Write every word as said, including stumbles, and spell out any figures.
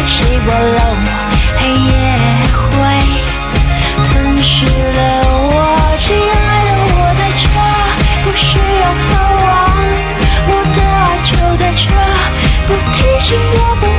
稀薄冷，黑夜会吞噬了我。亲爱的，我在这，不需要渴望，我的爱就在这，不提醒也不